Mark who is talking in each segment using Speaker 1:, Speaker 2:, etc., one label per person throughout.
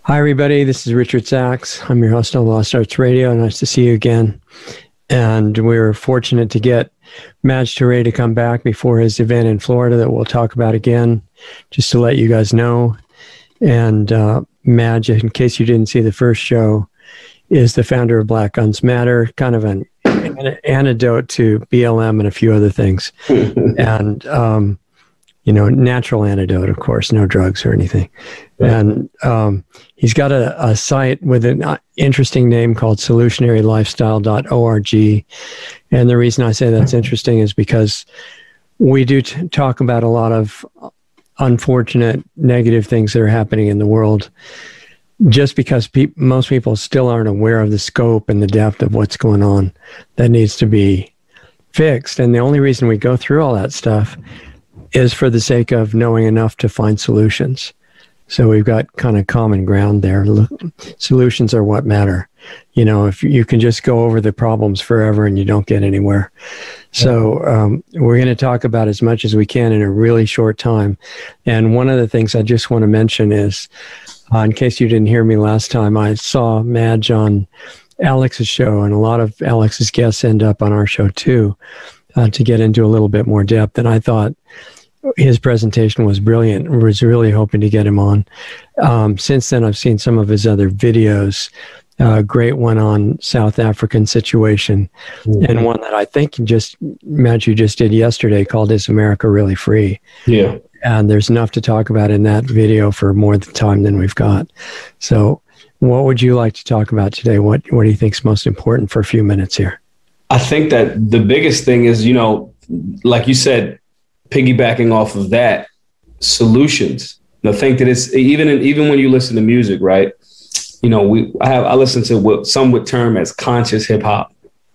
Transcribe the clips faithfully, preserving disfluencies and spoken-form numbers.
Speaker 1: Hi, everybody. This is Richard Sachs. I'm your host on Lost Arts Radio. Nice to see you again. And we're fortunate to get Madge Toure to come back before his event in Florida that we'll talk about again, just to let you guys know. And uh, Madge, in case you didn't see the first show, is the founder of Black Guns Matter, kind of an, an antidote to B L M and a few other things. and, um, you know, natural antidote, of course, no drugs or anything. Right. And um, he's got a, a site with an interesting name called solutionary lifestyle dot org. And the reason I say that's interesting is because we do t- talk about a lot of unfortunate, negative things that are happening in the world, just because pe- most people still aren't aware of the scope and the depth of what's going on that needs to be fixed. And the only reason we go through all that stuff is for the sake of knowing enough to find solutions. So we've got kind of common ground there. Solutions are what matter. You know, if you can just go over the problems forever and you don't get anywhere. So um, we're going to talk about as much as we can in a really short time. And one of the things I just want to mention is, uh, in case you didn't hear me last time, I saw Madge on Alex's show, and a lot of Alex's guests end up on our show too, uh, to get into a little bit more depth. And I thought his presentation was brilliant. I was really hoping to get him on. Um, since then, I've seen some of his other videos. A uh, great one on South African situation, mm-hmm. and one that I think just, Matt, you just did yesterday called Is America Really Free?
Speaker 2: Yeah.
Speaker 1: And there's enough to talk about in that video for more time than we've got. So what would you like to talk about today? What, what do you think is most important for a few minutes here?
Speaker 2: I think that the biggest thing is, you know, like you said, piggybacking off of that, solutions. I think that it's even in, even when you listen to music, right? You know, we I have I listen to what some would term as conscious hip hop,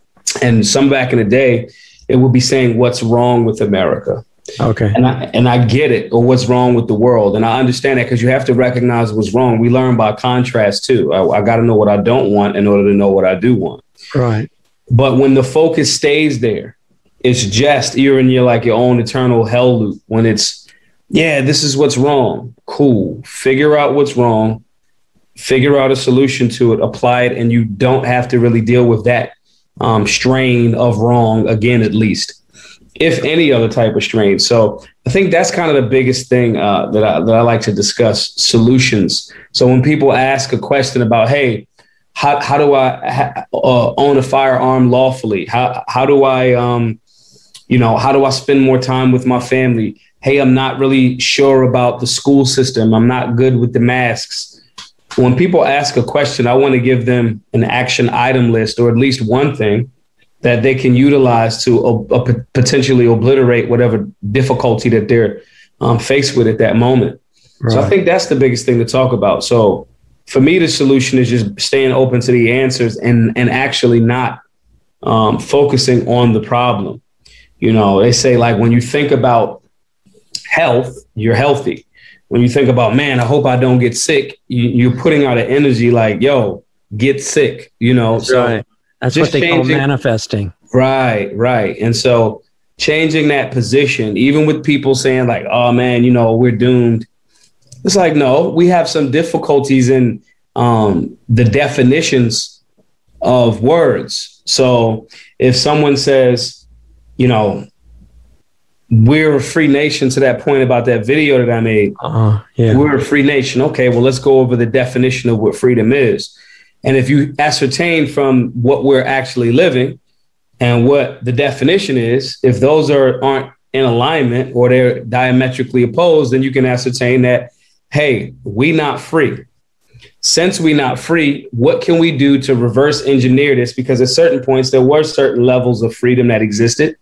Speaker 2: and some back in the day, it would be saying what's wrong with America.
Speaker 1: Okay,
Speaker 2: and I and I get it, or what's wrong with the world, and I understand that because you have to recognize what's wrong. We learn by contrast too. I, I got to know what I don't want in order to know what I do want.
Speaker 1: Right.
Speaker 2: But when the focus stays there, it's just you're in your like your own eternal hell loop. When it's, yeah, this is what's wrong. Cool. Figure out what's wrong. Figure out a solution to it. Apply it, and you don't have to really deal with that um, strain of wrong again, at least, if any other type of strain. So I think that's kind of the biggest thing uh, that I, that I like to discuss: solutions. So when people ask a question about, hey, how how do I ha- uh, own a firearm lawfully? How how do I um You know, how do I spend more time with my family? Hey, I'm not really sure about the school system. I'm not good with the masks. When people ask a question, I want to give them an action item list, or at least one thing that they can utilize to uh, uh, potentially obliterate whatever difficulty that they're um, faced with at that moment. Right. So I think that's the biggest thing to talk about. So for me, the solution is just staying open to the answers and, and actually not um, focusing on the problem. You know, they say, like, when you think about health, you're healthy. When you think about, man, I hope I don't get sick, you, you're putting out an energy like, yo, get sick, you know.
Speaker 1: That's so right. That's what they changing, call manifesting.
Speaker 2: Right, right. And so changing that position, even with people saying like, oh, man, you know, we're doomed. It's like, no, we have some difficulties in um, the definitions of words. So if someone says, you know, we're a free nation, to that point about that video that I made.
Speaker 1: Uh, yeah.
Speaker 2: We're a free nation. Okay, well, let's go over the definition of what freedom is. And if you ascertain from what we're actually living and what the definition is, if those are aren't in alignment or they're diametrically opposed, then you can ascertain that, hey, we not free. Since we not free, what can we do to reverse engineer this? Because at certain points, there were certain levels of freedom that existed.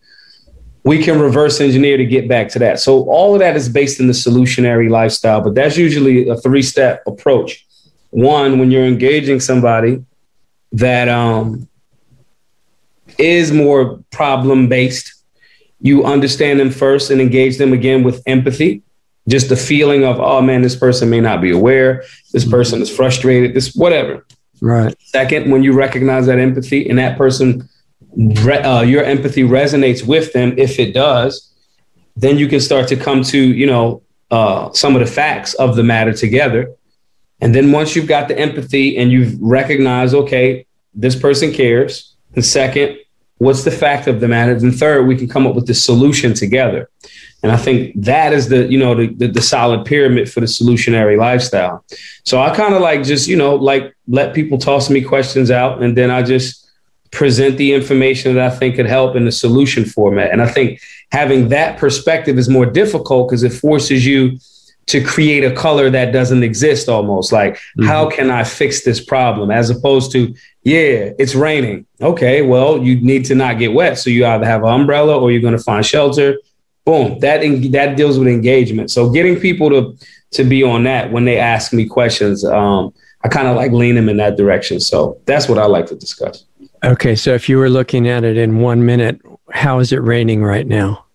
Speaker 2: We can reverse engineer to get back to that. So all of that is based in the solutionary lifestyle, but that's usually a three-step approach. One, when you're engaging somebody that um, is more problem-based, you understand them first and engage them again with empathy. Just the feeling of, oh, man, this person may not be aware. This person is frustrated, this whatever.
Speaker 1: Right.
Speaker 2: Second, when you recognize that empathy and that person, uh, your empathy resonates with them, if it does, then you can start to come to, you know, uh, some of the facts of the matter together. And then once you've got the empathy and you've recognized, okay, this person cares. And second, what's the fact of the matter? And third, we can come up with the solution together. And I think that is the, you know, the, the, the solid pyramid for the solutionary lifestyle. So I kind of like just, you know, like let people toss me questions out, and then I just present the information that I think could help in the solution format. And I think having that perspective is more difficult because it forces you to create a color that doesn't exist almost. Like, mm-hmm. how can I fix this problem? As opposed to, yeah, it's raining. Okay, well, you need to not get wet. So you either have an umbrella or you're going to find shelter. Boom, that that deals with engagement. So getting people to to be on that when they ask me questions, um, I kind of like lean them in that direction. So that's what I like to discuss.
Speaker 1: Okay, so if you were looking at it in one minute, how is it raining right now?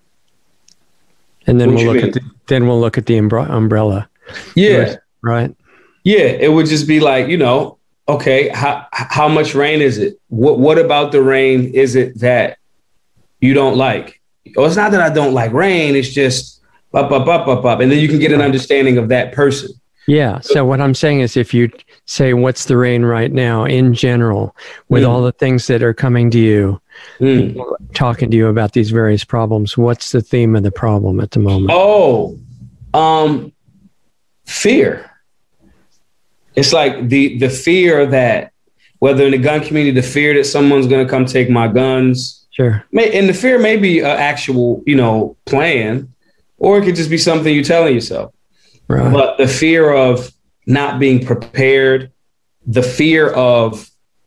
Speaker 1: And then what we'll look mean? at the, then we'll look at the umbrella.
Speaker 2: Yeah,
Speaker 1: right.
Speaker 2: Yeah, it would just be like, you know, okay, how how much rain is it? What what about the rain is it that you don't like? Well, it's not that I don't like rain. It's just up, up, up, up, up. And then you can get an understanding of that person.
Speaker 1: Yeah. So what I'm saying is if you say, what's the rain right now in general, with mm. all the things that are coming to you, mm. people talking to you about these various problems, what's the theme of the problem at the moment?
Speaker 2: Oh, um, fear. It's like the, the fear that, whether in the gun community, the fear that someone's going to come take my guns.
Speaker 1: Sure.
Speaker 2: And the fear may be an actual, you know, plan, or it could just be something you're telling yourself.
Speaker 1: Right.
Speaker 2: But the fear of not being prepared, the fear of,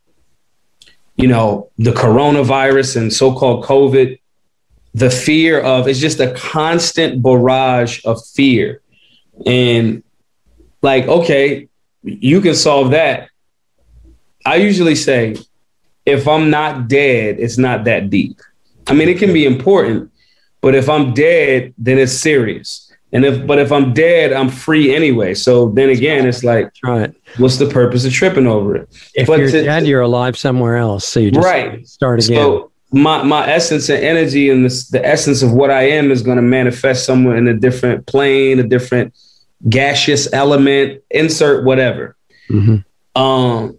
Speaker 2: you know, the coronavirus and so-called COVID, the fear of, it's just a constant barrage of fear. And like, okay, you can solve that. I usually say, if I'm not dead, it's not that deep. I mean, it can be important, but if I'm dead, then it's serious. And if, but if I'm dead, I'm free anyway. So then again, it's like,
Speaker 1: right.
Speaker 2: what's the purpose of tripping over it?
Speaker 1: If
Speaker 2: but
Speaker 1: you're
Speaker 2: to,
Speaker 1: dead, you're alive somewhere else. So you just
Speaker 2: right.
Speaker 1: start again.
Speaker 2: So my, my essence and energy and the, the essence of what I am is going to manifest somewhere in a different plane, a different gaseous element, insert whatever. Mm-hmm. Um,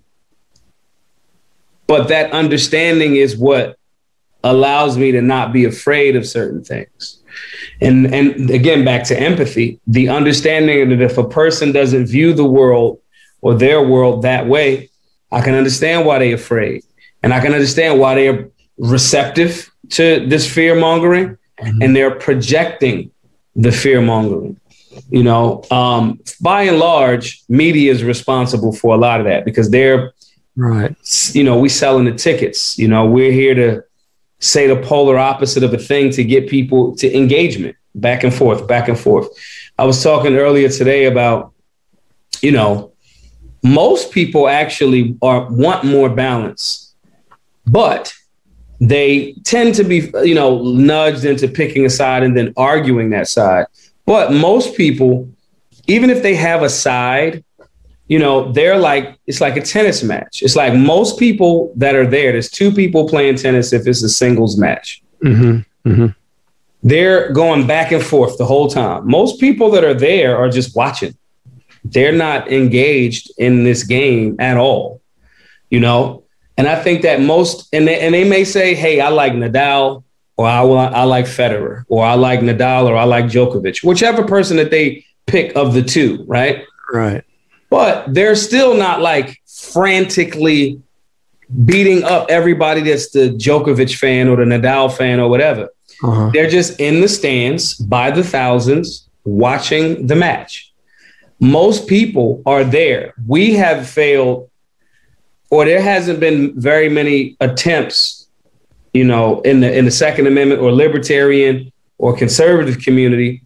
Speaker 2: But that understanding is what allows me to not be afraid of certain things. And, and again, back to empathy, the understanding that if a person doesn't view the world or their world that way, I can understand why they're afraid. And I can understand why they're receptive to this fear mongering, mm-hmm. and they're projecting the fear mongering. You know, um, by and large, media is responsible for a lot of that because they're,
Speaker 1: right.
Speaker 2: You know, we selling the tickets. You know, we're here to say the polar opposite of a thing to get people to engagement, back and forth, back and forth. I was talking earlier today about, you know, most people actually are want more balance, but they tend to be, you know, nudged into picking a side and then arguing that side. But most people, even if they have a side, you know, they're like, it's like a tennis match. It's like most people that are there, there's two people playing tennis if it's a singles match.
Speaker 1: Mm-hmm. Mm-hmm.
Speaker 2: They're going back and forth the whole time. Most people that are there are just watching. They're not engaged in this game at all, you know? And I think that most, and they, and they may say, hey, I like Nadal, or I, I like Federer, or I like Nadal, or I like Djokovic, whichever person that they pick of the two, right?
Speaker 1: Right.
Speaker 2: But they're still not like frantically beating up everybody that's the Djokovic fan or the Nadal fan or whatever. Uh-huh. They're just in the stands by the thousands watching the match. Most people are there. We have failed, or there hasn't been very many attempts, you know, in the in the Second Amendment or libertarian or conservative community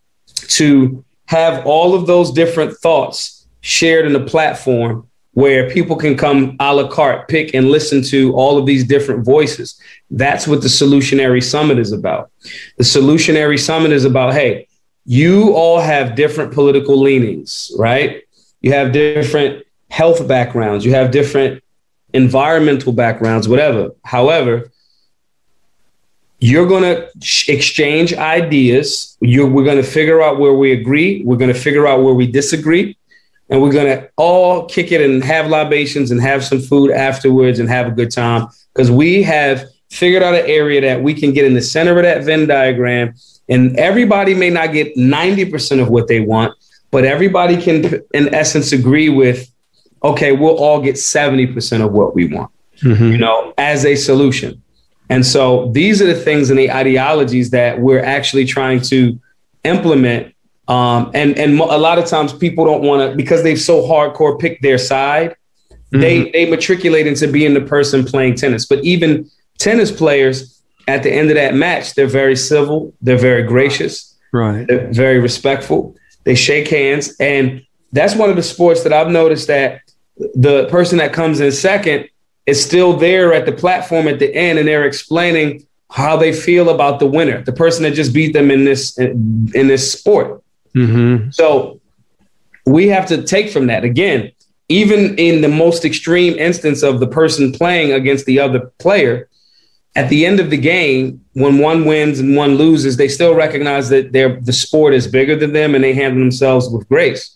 Speaker 2: to have all of those different thoughts shared in a platform where people can come a la carte, pick and listen to all of these different voices. That's what the Solutionary Summit is about. The Solutionary Summit is about, hey, you all have different political leanings, right? You have different health backgrounds. You have different environmental backgrounds, whatever. However, you're going to exchange ideas. You're, we're going to figure out where we agree. We're going to figure out where we disagree. and we're going to all kick it and have libations and have some food afterwards and have a good time, because we have figured out an area that we can get in the center of that Venn diagram, and everybody may not get ninety percent of what they want, but everybody can, in essence, agree with, okay, we'll all get seventy percent of what we want, mm-hmm. you know, as a solution. And so these are the things and the ideologies that we're actually trying to implement. Um, and, and a lot of times people don't want to, because they've so hardcore picked their side, mm-hmm. they, they matriculate into being the person playing tennis. But even tennis players, at the end of that match, they're very civil. They're very gracious.
Speaker 1: Right.
Speaker 2: They're very respectful. They shake hands. And that's one of the sports that I've noticed that the person that comes in second is still there at the platform at the end, and they're explaining how they feel about the winner, the person that just beat them in this in, in this sport. Mm-hmm. So we have to take from that. Again, even in the most extreme instance of the person playing against the other player, at the end of the game, when one wins and one loses, they still recognize that they're, the sport is bigger than them, and they handle themselves with grace.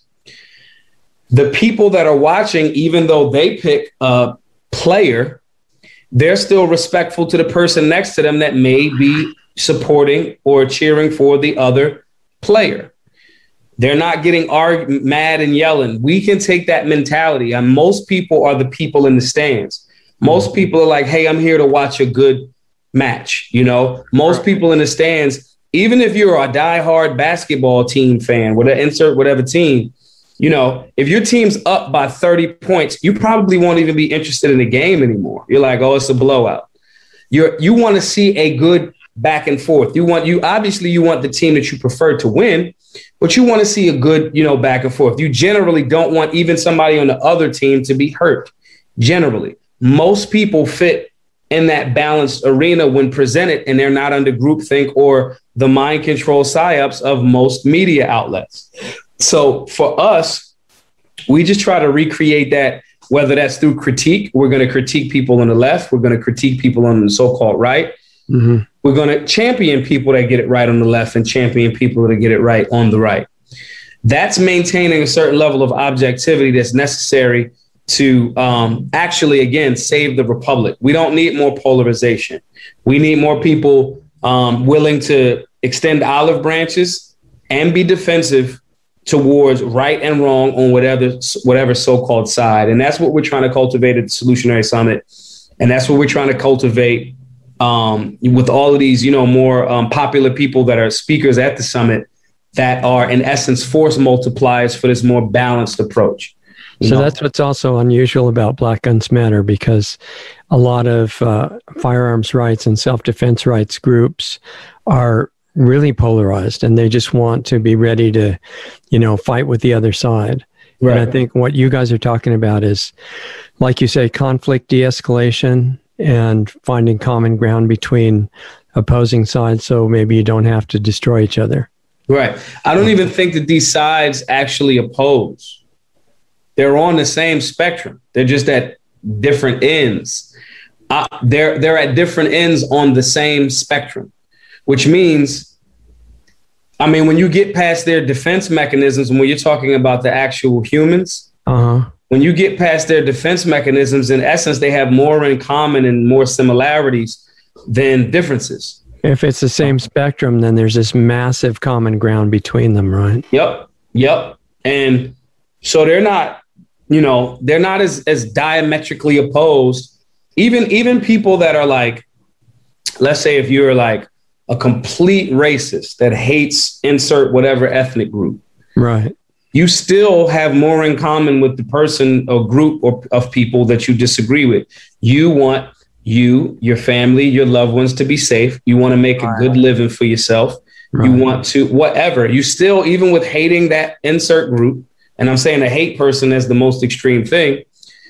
Speaker 2: The people that are watching, even though they pick a player, they're still respectful to the person next to them that may be supporting or cheering for the other player. They're not getting arg- mad and yelling. We can take that mentality. And most people are the people in the stands. Most people are like, hey, I'm here to watch a good match. You know, most people in the stands, even if you're a diehard basketball team fan, whatever, insert whatever team, you know, if your team's up by thirty points, you probably won't even be interested in the game anymore. You're like, oh, it's a blowout. You're, you want to see a good back and forth. You want, you obviously you want the team that you prefer to win, but you want to see a good, you know, back and forth. You generally don't want even somebody on the other team to be hurt. Generally, most people fit in that balanced arena when presented, and they're not under groupthink or the mind control psyops of most media outlets. So for us, we just try to recreate that, whether that's through critique. We're going to critique people on the left. We're going to critique people on the so-called right. Mm-hmm. We're going to champion people that get it right on the left and champion people that get it right on the right. That's maintaining a certain level of objectivity that's necessary to um, actually, again, save the republic. We don't need more polarization. We need more people um, willing to extend olive branches and be defensive towards right and wrong on whatever whatever so-called side. And that's what we're trying to cultivate at the Solutionary Summit. And that's what we're trying to cultivate um, with all of these, you know, more um, popular people that are speakers at the summit that are, in essence, force multipliers for this more balanced approach.
Speaker 1: So
Speaker 2: know?
Speaker 1: That's what's also unusual about Black Guns Matter, because a lot of uh, firearms rights and self-defense rights groups are really polarized, and they just want to be ready to, you know, fight with the other side. Right. And I think what you guys are talking about is, like you say, conflict de-escalation and finding common ground between opposing sides, so maybe you don't have to destroy each other.
Speaker 2: Right. I don't even think that these sides actually oppose. They're on the same spectrum. They're just at different ends. Uh, they're they're at different ends on the same spectrum, which means, I mean, when you get past their defense mechanisms, and when you're talking about the actual humans, uh-huh. when you get past their defense mechanisms, in essence, they have more in common and more similarities than differences.
Speaker 1: If it's the same spectrum, then there's this massive common ground between them, right?
Speaker 2: Yep. Yep. And so they're not, you know, they're not as, as diametrically opposed. Even, even people that are like, let's say if you're like a complete racist that hates insert whatever ethnic group,
Speaker 1: right?
Speaker 2: You still have more in common with the person or group or, of people that you disagree with. You want you, your family, your loved ones to be safe. You want to make a good living for yourself. Right. You want to, whatever. You still, even with hating that insert group, and I'm saying a hate person as the most extreme thing,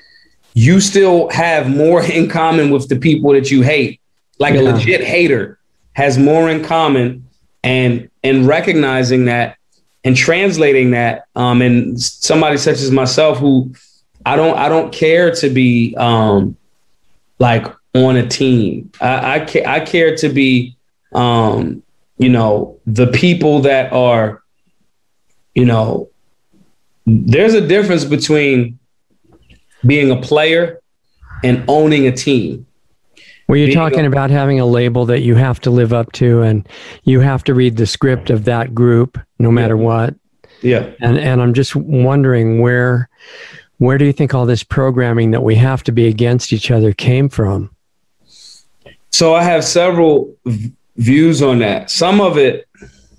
Speaker 2: you still have more in common with the people that you hate. Like yeah. a legit hater has more in common, and and recognizing that and translating that. Um, and somebody such as myself, who I don't I don't care to be um, like on a team. I I, ca- I care to be, um, you know, the people that are, you know, there's a difference between being a player and owning a team.
Speaker 1: Well, you're talking about having a label that you have to live up to, and you have to read the script of that group no matter
Speaker 2: yeah.
Speaker 1: what.
Speaker 2: Yeah.
Speaker 1: And and I'm just wondering where where do you think all this programming that we have to be against each other came from?
Speaker 2: So I have several v- views on that. Some of it,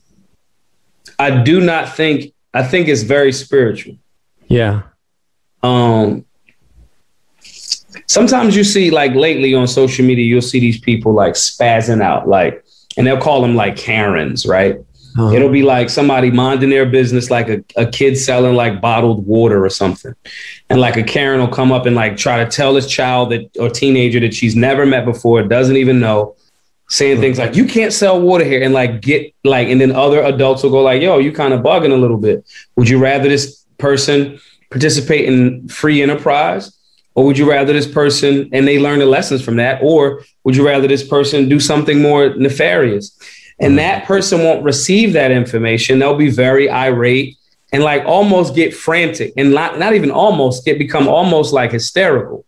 Speaker 2: I do not think, I think it's very spiritual.
Speaker 1: Yeah.
Speaker 2: Um. Sometimes you see, like lately on social media, you'll see these people like spazzing out, like, and they'll call them like Karens, right? Uh-huh. It'll be like somebody minding their business, like a, a kid selling like bottled water or something. And like a Karen will come up and like try to tell this child that or teenager that she's never met before, doesn't even know, saying uh-huh. things like, you can't sell water here, and like get like, and then other adults will go like, yo, you kind of bugging a little bit. Would you rather this person participate in free enterprise? Or would you rather this person, and they learn the lessons from that, or would you rather this person do something more nefarious? And that person won't receive that information. They'll be very irate and like almost get frantic, and not, not even almost get become almost like hysterical.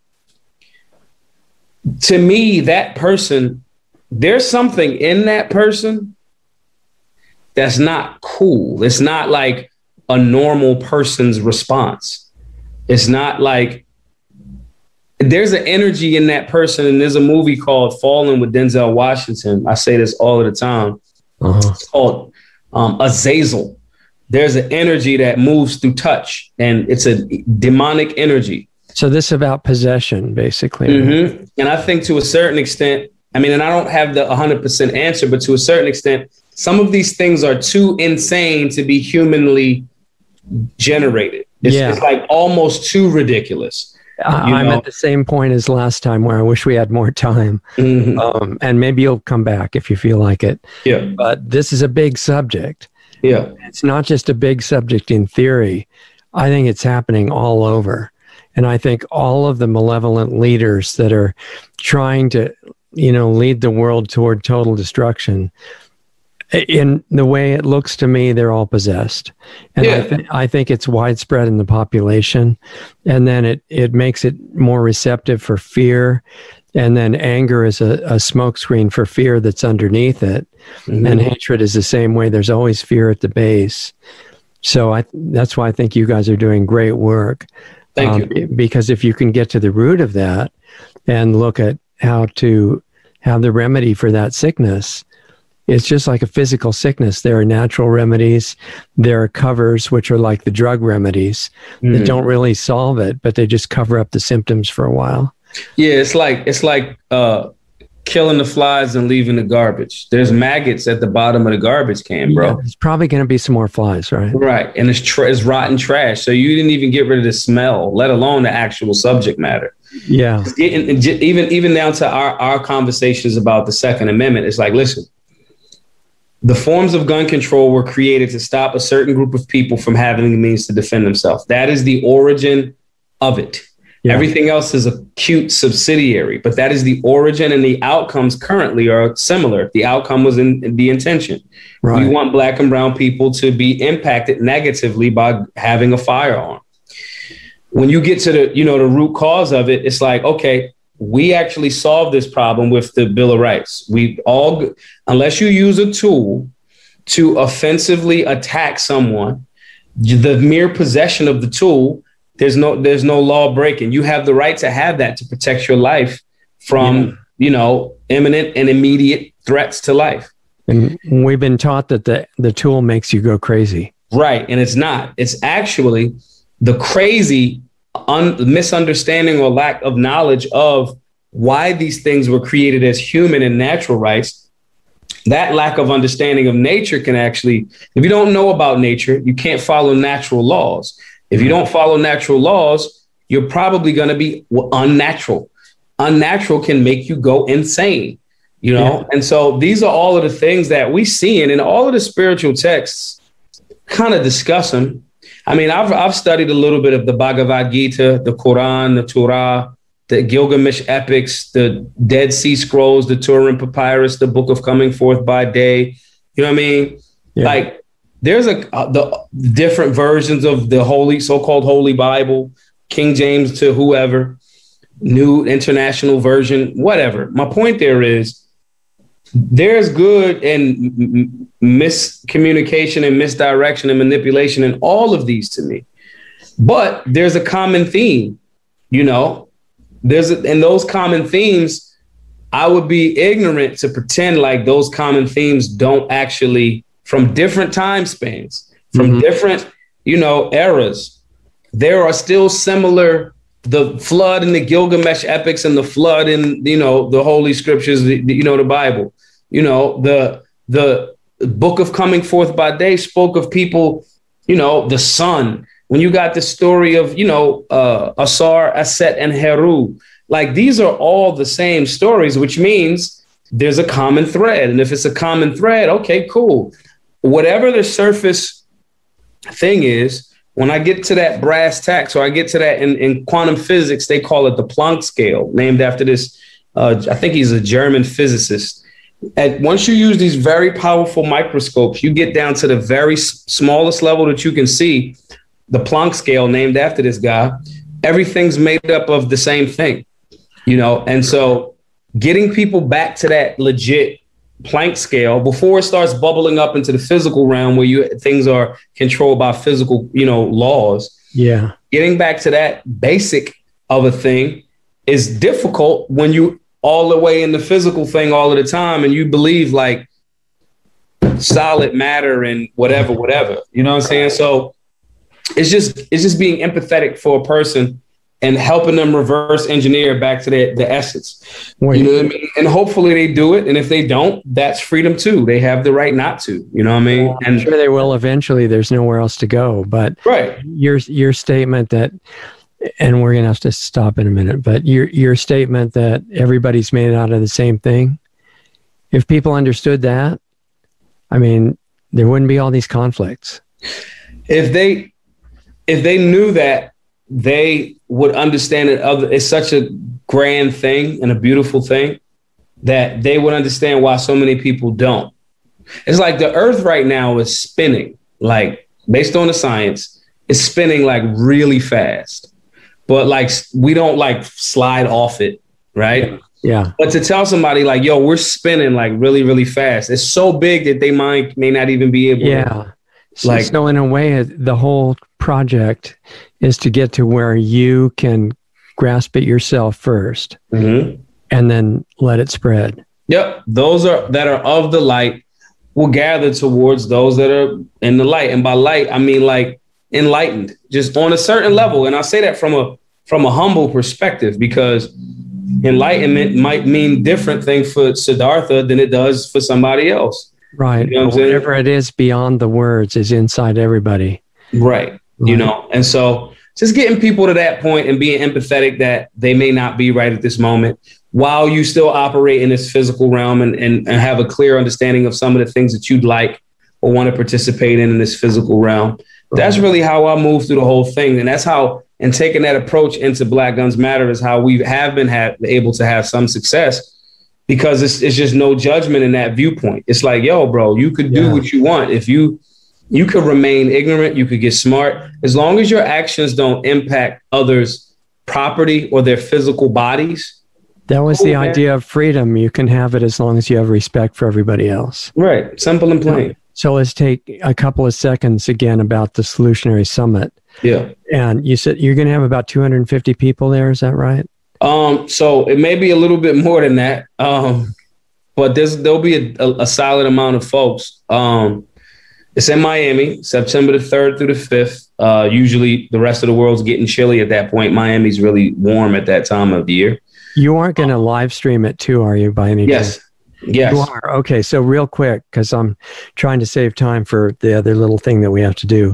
Speaker 2: To me, that person, there's something in that person that's not cool. It's not like a normal person's response. It's not like, there's an energy in that person. And there's a movie called Fallen with Denzel Washington. I say this all of the time. Uh-huh. It's called um, Azazel. There's an energy that moves through touch, and it's a demonic energy.
Speaker 1: So this is about possession, basically.
Speaker 2: Mm-hmm. Right? And I think to a certain extent, I mean, and I don't have the one hundred percent answer, but to a certain extent, some of these things are too insane to be humanly generated. It's, yeah. it's like almost too ridiculous.
Speaker 1: I'm know? at the same point as last time, where I wish we had more time. Mm-hmm. Um, and maybe you'll come back if you feel like it.
Speaker 2: Yeah.
Speaker 1: But this is a big subject.
Speaker 2: Yeah.
Speaker 1: It's not just a big subject in theory. I think it's happening all over. And I think all of the malevolent leaders that are trying to, you know, lead the world toward total destruction, in the way it looks to me, they're all possessed. And yeah. I, th- I think it's widespread in the population. And then it, it makes it more receptive for fear. And then anger is a, a smokescreen for fear that's underneath it. Mm-hmm. And hatred is the same way. There's always fear at the base. So I that's why I think you guys are doing great work.
Speaker 2: Thank um,
Speaker 1: you. Because if you can get to the root of that and look at how to have the remedy for that sickness, it's just like a physical sickness. There are natural remedies. There are covers, which are like the drug remedies mm. that don't really solve it, but they just cover up the symptoms for a while.
Speaker 2: Yeah, it's like it's like uh, killing the flies and leaving the garbage. There's maggots at the bottom of the garbage can, bro.
Speaker 1: Yeah, there's probably going to be some more flies, right?
Speaker 2: Right, and it's tra- it's rotten trash. So you didn't even get rid of the smell, let alone the actual subject matter.
Speaker 1: Yeah,
Speaker 2: Getting, even even down to our our conversations about the Second Amendment. It's like, listen. The forms of gun control were created to stop a certain group of people from having the means to defend themselves. That is the origin of it. Yeah. Everything else is a cute subsidiary, but that is the origin, and the outcomes currently are similar. The outcome was in, in the intention. Right. We want Black and brown people to be impacted negatively by having a firearm. When you get to the, you know, the root cause of it, it's like, okay, we actually solved this problem with the Bill of Rights. We all, unless you use a tool to offensively attack someone, the mere possession of the tool, there's no there's no law breaking. You have the right to have that to protect your life from, yeah. you know, imminent and immediate threats to life.
Speaker 1: And we've been taught that the, the tool makes you go crazy.
Speaker 2: Right. And it's not. It's actually the crazy Un- misunderstanding or lack of knowledge of why these things were created as human and natural rights. That lack of understanding of nature can actually, if you don't know about nature, you can't follow natural laws. If you don't follow natural laws, you're probably going to be unnatural. Unnatural can make you go insane, you know? Yeah. And so these are all of the things that we see, and in all of the spiritual texts kind of discuss them. I mean, I've I've studied a little bit of the Bhagavad Gita, the Quran, the Torah, the Gilgamesh epics, the Dead Sea Scrolls, the Turin Papyrus, the Book of Coming Forth by Day. You know what I mean? Yeah. Like there's a uh, the different versions of the holy, so-called Holy Bible, King James to whoever, New International Version, whatever. My point there is there's good and m- miscommunication and misdirection and manipulation in all of these to me. But there's a common theme, you know, there's a, and those common themes, I would be ignorant to pretend like those common themes don't actually, from different time spans, from mm-hmm. different, you know, eras, there are still similar, the flood and the Gilgamesh epics and the flood in, you know, the Holy Scriptures, the, the, you know, the Bible, you know, the, the book of Coming Forth by Day spoke of people, you know, the sun. When you got the story of, you know, uh, Asar, Aset, and Heru, like these are all the same stories, which means there's a common thread. And if it's a common thread, okay, cool. Whatever the surface thing is, when I get to that brass tacks, or I get to that in, in quantum physics, they call it the Planck scale, named after this, uh, I think he's a German physicist. And once you use these very powerful microscopes, you get down to the very s- smallest level that you can see. The Planck scale, named after this guy, everything's made up of the same thing, you know? And so getting people back to that legit Planck scale before it starts bubbling up into the physical realm where you things are controlled by physical, you know, laws.
Speaker 1: Yeah.
Speaker 2: Getting back to that basic of a thing is difficult when you all the way in the physical thing all of the time. And you believe like solid matter and whatever, whatever, you know what I'm saying? So it's just, it's just being empathetic for a person and helping them reverse engineer back to the, the essence. Wait. You know what I mean? And hopefully they do it. And if they don't, that's freedom too. They have the right not to, you know what I mean?
Speaker 1: Well,
Speaker 2: and
Speaker 1: I'm sure they will eventually. There's nowhere else to go. But
Speaker 2: right.
Speaker 1: your your statement that, and we're going to have to stop in a minute, but your your statement that everybody's made out of the same thing, if people understood that, I mean, there wouldn't be all these conflicts.
Speaker 2: If they, if they knew that, they would understand it. Other, it's such a grand thing and a beautiful thing that they would understand why so many people don't. It's like the earth right now is spinning, like based on the science, it's spinning like really fast, but like we don't like slide off it. Right.
Speaker 1: Yeah.
Speaker 2: But to tell somebody like, yo, we're spinning like really, really fast. It's so big that they might, may not even be able
Speaker 1: yeah.
Speaker 2: to.
Speaker 1: So,
Speaker 2: like,
Speaker 1: so in a way, the whole project is to get to where you can grasp it yourself first
Speaker 2: mm-hmm.
Speaker 1: and then let it spread.
Speaker 2: Yep. Those are that are of the light will gather towards those that are in the light. And by light, I mean like enlightened, just on a certain level. And I say that from a from a humble perspective, because enlightenment might mean different thing for Siddhartha than it does for somebody else.
Speaker 1: Right. You know what Whatever it is beyond the words is inside everybody.
Speaker 2: Right. right. You know, and so just getting people to that point and being empathetic that they may not be right at this moment while you still operate in this physical realm and, and, and have a clear understanding of some of the things that you'd like or want to participate in in this physical realm. Right. That's really how I move through the whole thing. And that's how, and taking that approach into Black Guns Matter is how we have been have, able to have some success. Because it's it's just no judgment in that viewpoint. It's like, yo, bro, you could do yeah. what you want. If you you could remain ignorant, you could get smart. As long as your actions don't impact others' property or their physical bodies.
Speaker 1: That was cool, the man. idea of freedom. You can have it as long as you have respect for everybody else.
Speaker 2: Right. Simple and plain.
Speaker 1: So let's take a couple of seconds again about the Solutionary Summit.
Speaker 2: Yeah.
Speaker 1: And you said you're going to have about two hundred fifty people there. Is that right?
Speaker 2: Um, so it may be a little bit more than that, um, but there's, there'll be a, a, a solid amount of folks. Um, it's in Miami, September the third through the fifth. Uh, usually the rest of the world's getting chilly at that point. Miami's really warm at that time of year.
Speaker 1: You aren't going to live stream it too, are you, by any
Speaker 2: yes.
Speaker 1: chance?
Speaker 2: Yes.
Speaker 1: You are. Okay. So real quick, because I'm trying to save time for the other little thing that we have to do.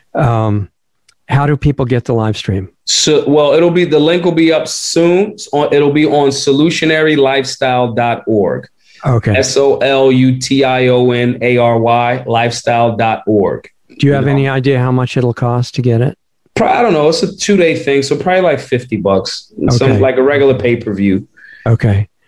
Speaker 1: Um, how do people get the live stream?
Speaker 2: So, well, it'll be, the link will be up soon. It'll be on solutionary lifestyle dot org.
Speaker 1: Okay.
Speaker 2: S O L U T I O N A R Y lifestyle dot org.
Speaker 1: Do you have
Speaker 2: you know?
Speaker 1: any idea how much it'll cost to get it?
Speaker 2: I don't know. It's a two day thing. So probably like fifty bucks, okay. Some like a regular pay-per-view.
Speaker 1: Okay.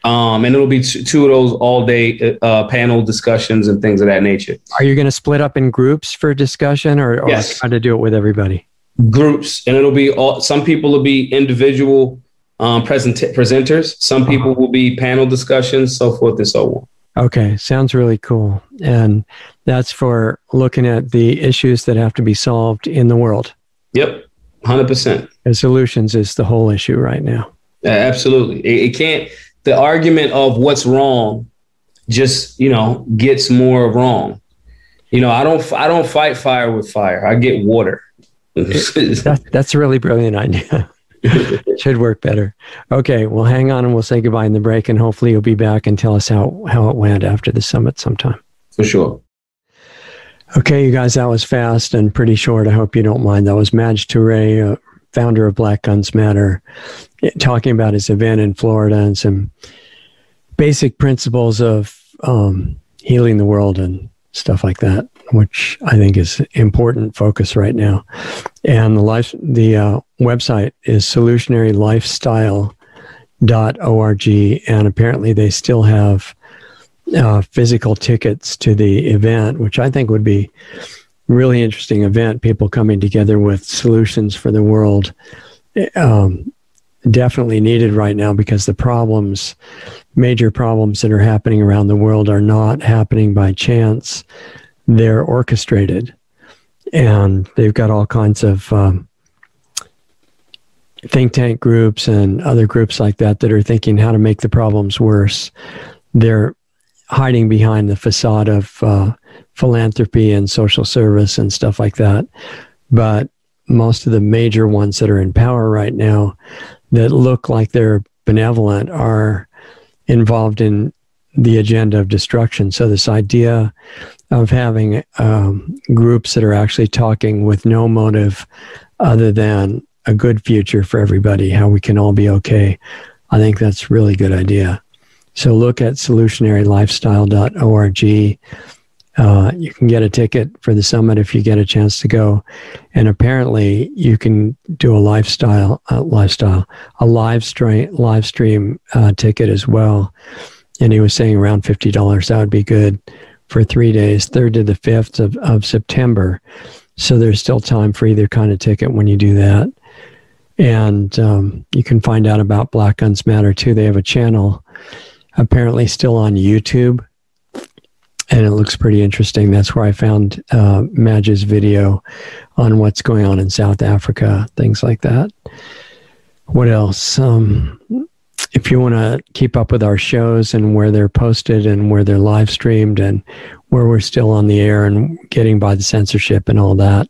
Speaker 2: Um, and it'll be t- two of those all day uh, panel discussions and things of that nature.
Speaker 1: Are you going to split up in groups for discussion, or, or
Speaker 2: yes.
Speaker 1: try to do it with everybody?
Speaker 2: Groups, and it'll be all. Some people will be individual um, present presenters. Some people uh-huh. will be panel discussions, so forth and so on.
Speaker 1: Okay, sounds really cool. And that's for looking at the issues that have to be solved in the world.
Speaker 2: Yep, one hundred percent.
Speaker 1: And solutions is the whole issue right now.
Speaker 2: Yeah, absolutely. It, it can't. The argument of what's wrong just, you know, gets more wrong. You know, I don't, I don't fight fire with fire. I get water.
Speaker 1: that, that's a really brilliant idea. Should work better. Okay, well, hang on and we'll say goodbye in the break, and hopefully you'll be back and tell us how, how it went after the summit sometime.
Speaker 2: For sure.
Speaker 1: Okay, you guys, that was fast and pretty short. I hope you don't mind. That was Maj Toure, uh, founder of Black Guns Matter, talking about his event in Florida and some basic principles of um, healing the world and stuff like that, which I think is important focus right now. And the life, the uh, website is solutionary lifestyle dot org, and apparently they still have uh, physical tickets to the event, which I think would be really interesting event, people coming together with solutions for the world. Um, definitely needed right now, because the problems, major problems that are happening around the world are not happening by chance. They're orchestrated, and they've got all kinds of um, think tank groups and other groups like that that are thinking how to make the problems worse. They're hiding behind the facade of uh, philanthropy and social service and stuff like that. But most of the major ones that are in power right now that look like they're benevolent are involved in the agenda of destruction. So this idea of having um, groups that are actually talking with no motive other than a good future for everybody, how we can all be okay, I think that's a really good idea. So look at solutionary lifestyle dot org. Uh, you can get a ticket for the summit if you get a chance to go. And apparently you can do a lifestyle, uh, lifestyle, a live stream, live stream uh, ticket as well. And he was saying around fifty dollars. That would be good for three days, third to the fifth of, of September. So there's still time for either kind of ticket when you do that. And um, you can find out about Black Guns Matter too. They have a channel apparently still on YouTube, and it looks pretty interesting. That's where I found uh, Maj's video on what's going on in South Africa, things like that. What else? Um, if you want to keep up with our shows and where they're posted and where they're live streamed and where we're still on the air and getting by the censorship and all that,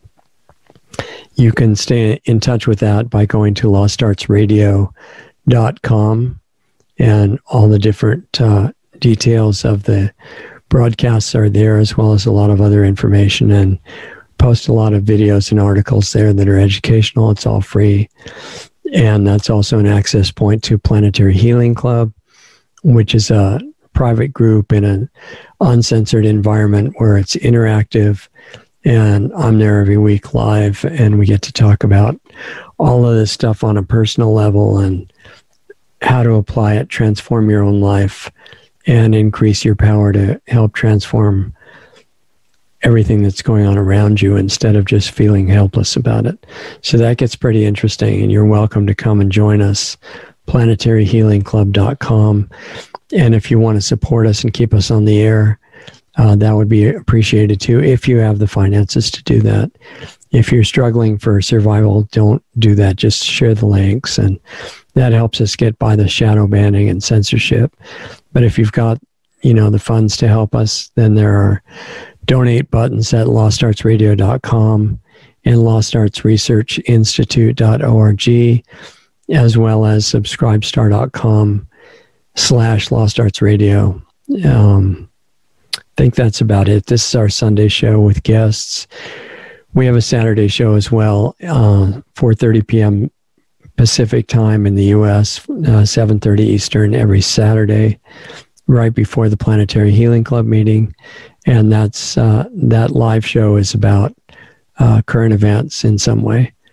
Speaker 1: you can stay in touch with that by going to lost arts radio dot com, and all the different uh, details of the broadcasts are there, as well as a lot of other information, and post a lot of videos and articles there that are educational. It's all free. And that's also an access point to Planetary Healing Club, which is a private group in an uncensored environment where it's interactive. And I'm there every week live, and we get to talk about all of this stuff on a personal level and how to apply it, transform your own life, and increase your power to help transform everything that's going on around you instead of just feeling helpless about it. So that gets pretty interesting, and you're welcome to come and join us, planetary healing club dot com. And if you want to support us and keep us on the air, uh, that would be appreciated too, if you have the finances to do that. If you're struggling for survival, don't do that. Just share the links, and that helps us get by the shadow banning and censorship. But if you've got, you know, the funds to help us, then there are donate buttons at lost arts radio dot com and lost arts research institute dot org, as well as subscribestar dot com slash lost arts radio. Um, I think that's about it. This is our Sunday show with guests. We have a Saturday show as well, uh, four thirty p.m. Pacific time in the U S, uh, seven thirty Eastern every Saturday, right before the Planetary Healing Club meeting. And that's uh, that live show is about uh, current events in some way.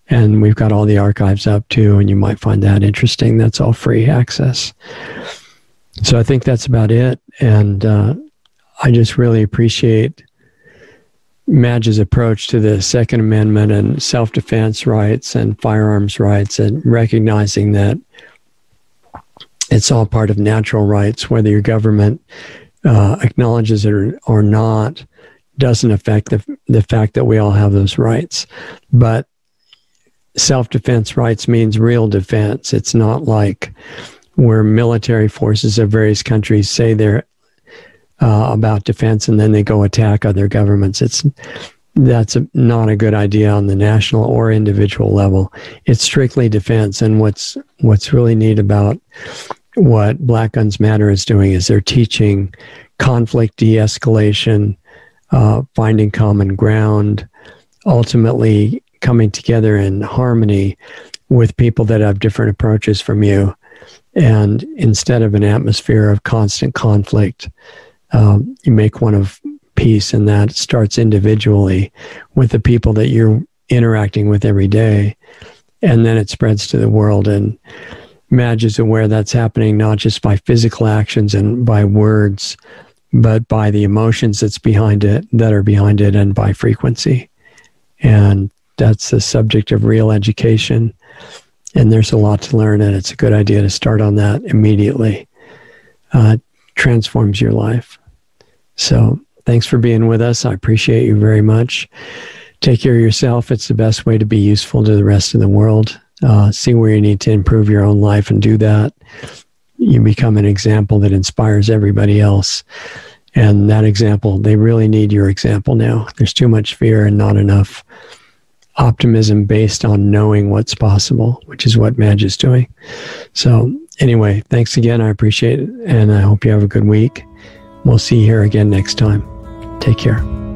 Speaker 1: And we've got all the archives up too, and you might find that interesting. That's all free access. So I think that's about it. And uh, I just really appreciate Madge's approach to the Second Amendment and self-defense rights and firearms rights, and recognizing that it's all part of natural rights, whether your government uh, acknowledges it or, or not, doesn't affect the, the fact that we all have those rights. But self-defense rights means real defense. It's not like where military forces of various countries say they're uh, about defense and then they go attack other governments. It's that's a, not a good idea on the national or individual level. It's strictly defense. And what's what's really neat about what Black Guns Matter is doing is they're teaching conflict de-escalation, uh, finding common ground, ultimately coming together in harmony with people that have different approaches from you. And instead of an atmosphere of constant conflict, um, you make one of peace, and that starts individually with the people that you're interacting with every day. And then it spreads to the world. And Madge is aware that's happening not just by physical actions and by words, but by the emotions that's behind it, that are behind it, and by frequency. And that's the subject of real education. And there's a lot to learn, and it's a good idea to start on that immediately. Uh, transforms your life. So thanks for being with us. I appreciate you very much. Take care of yourself. It's the best way to be useful to the rest of the world. Uh, see where you need to improve your own life and do that. You become an example that inspires everybody else. And that example, they really need your example now. There's too much fear and not enough optimism based on knowing what's possible, which is what Madge is doing. So anyway, thanks again. I appreciate it. And I hope you have a good week. We'll see you here again next time. Take care.